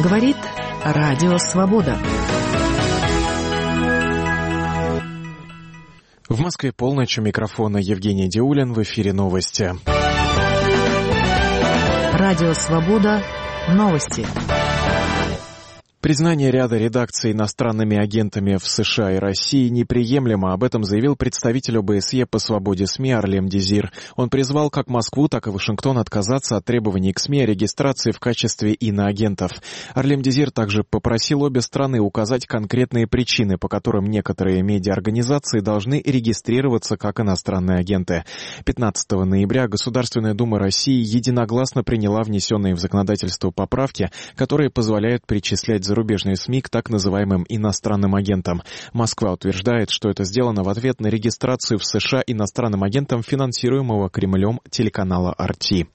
Говорит Радио Свобода. В Москве полночь, у микрофона Евгений Диулин, в эфире новости. Радио Свобода. Новости. Признание ряда редакций иностранными агентами в США и России неприемлемо. Об этом заявил представитель ОБСЕ по свободе СМИ Арлем Дезир. Он призвал как Москву, так и Вашингтон отказаться от требований к СМИ о регистрации в качестве иноагентов. Арлем Дезир также попросил обе страны указать конкретные причины, по которым некоторые медиаорганизации должны регистрироваться как иностранные агенты. 15 ноября Государственная Дума России единогласно приняла внесенные в законодательство поправки, которые позволяют причислять зарубежные СМИ к так называемым иностранным агентам. Москва утверждает, что это сделано в ответ на регистрацию в США иностранным агентом финансируемого Кремлем телеканала RT.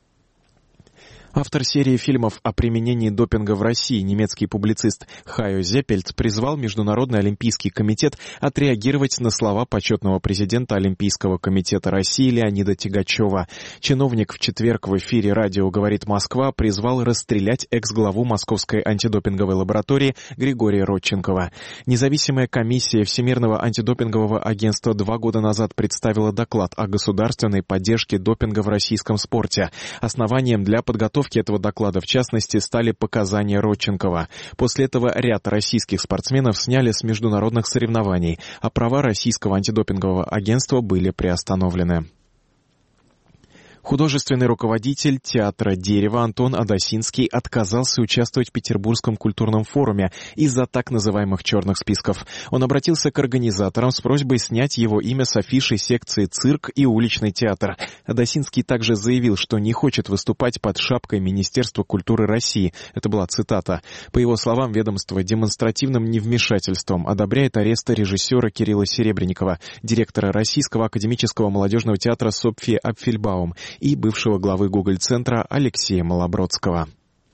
Автор серии фильмов о применении допинга в России, немецкий публицист Хайо Зеппельц, призвал Международный олимпийский комитет отреагировать на слова почетного президента Олимпийского комитета России Леонида Тягачева. Чиновник в четверг в эфире радио «Говорит Москва» призвал расстрелять экс-главу Московской антидопинговой лаборатории Григория Родченкова. Независимая комиссия Всемирного антидопингового агентства 2 года назад представила доклад о государственной поддержке допинга в российском спорте. Основанием для подготовки этого доклада, в частности, стали показания Родченкова. После этого ряд российских спортсменов сняли с международных соревнований, а права Российского антидопингового агентства были приостановлены. Художественный руководитель театра «Дерево» Антон Адасинский отказался участвовать в Петербургском культурном форуме из-за так называемых черных списков. Он обратился к организаторам с просьбой снять его имя с афиши секции «Цирк» и «Уличный театр». Адасинский также заявил, что не хочет выступать под шапкой Министерства культуры России. Это была цитата. По его словам, ведомство демонстративным невмешательством одобряет арест режиссера Кирилла Серебренникова, директора Российского академического молодежного театра Софьи Апфельбаум и бывшего главы Гоголь-центра Алексея Малобродского.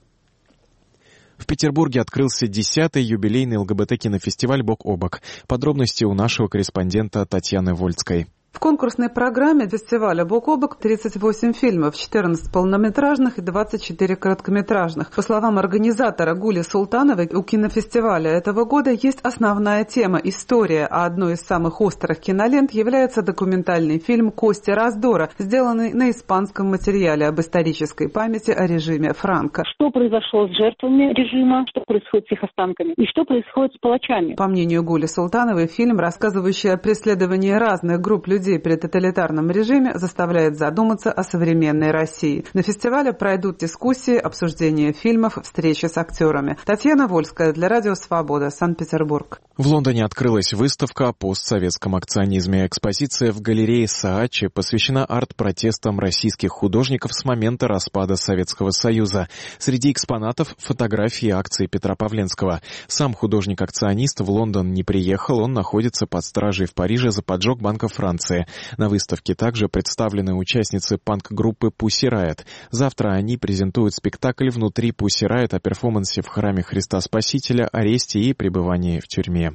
В Петербурге открылся 10-й юбилейный ЛГБТ-кинофестиваль «Бок о бок». Подробности у нашего корреспондента Татьяны Вольской. В конкурсной программе фестиваля «Бок о бок» 38 фильмов, 14 полнометражных и 24 короткометражных. По словам организатора Гули Султановой, у кинофестиваля этого года есть основная тема – история, а одной из самых острых кинолент является документальный фильм «Кости раздора», сделанный на испанском материале об исторической памяти о режиме Франко. Что произошло с жертвами режима, что происходит с их останками и что происходит с палачами. По мнению Гули Султановой, фильм, рассказывающий о преследовании разных групп людей при тоталитарном режиме, заставляет задуматься о современной России. На фестивале пройдут дискуссии, обсуждения фильмов, встречи с актерами. Татьяна Вольская для Радио Свобода, Санкт-Петербург. В Лондоне открылась выставка о постсоветском акционизме. Экспозиция в галерее Саачи посвящена арт-протестам российских художников с момента распада Советского Союза. Среди экспонатов фотографии акции Петра Павленского. Сам художник-акционист в Лондон не приехал, он находится под стражей в Париже за поджог Банка Франции. На выставке также представлены участницы панк-группы Pussy Riot. Завтра они презентуют спектакль внутри Pussy Riot о перформансе в храме Христа Спасителя, аресте и пребывании в тюрьме.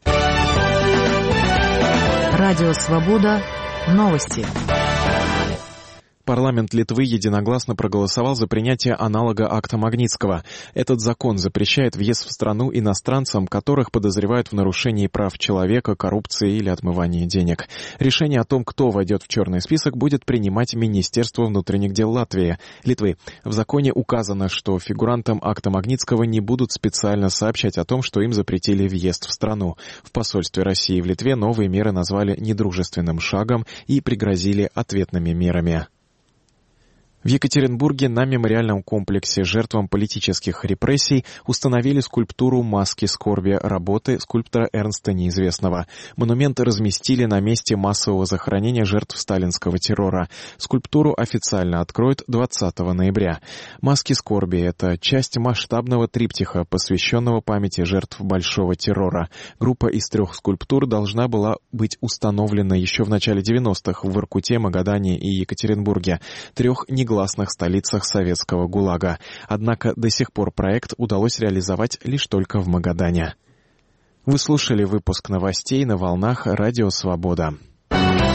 Радио Свобода. Новости. Парламент Литвы единогласно проголосовал за принятие аналога акта Магнитского. Этот закон запрещает въезд в страну иностранцам, которых подозревают в нарушении прав человека, коррупции или отмывании денег. Решение о том, кто войдет в черный список, будет принимать Министерство внутренних дел Литвы. В законе указано, что фигурантам акта Магнитского не будут специально сообщать о том, что им запретили въезд в страну. В посольстве России в Литве новые меры назвали недружественным шагом и пригрозили ответными мерами. В Екатеринбурге на мемориальном комплексе жертвам политических репрессий установили скульптуру «Маски скорби» работы скульптора Эрнста Неизвестного. Монумент разместили на месте массового захоронения жертв сталинского террора. Скульптуру официально откроют 20 ноября. «Маски скорби» — это часть масштабного триптиха, посвященного памяти жертв большого террора. Группа из 3 скульптур должна была быть установлена еще в начале 90-х в Воркуте, Магадане и Екатеринбурге, 3 негласных столицах советского ГУЛАГа. Однако до сих пор проект удалось реализовать лишь только в Магадане. Вы слушали выпуск новостей на волнах Радио Свобода.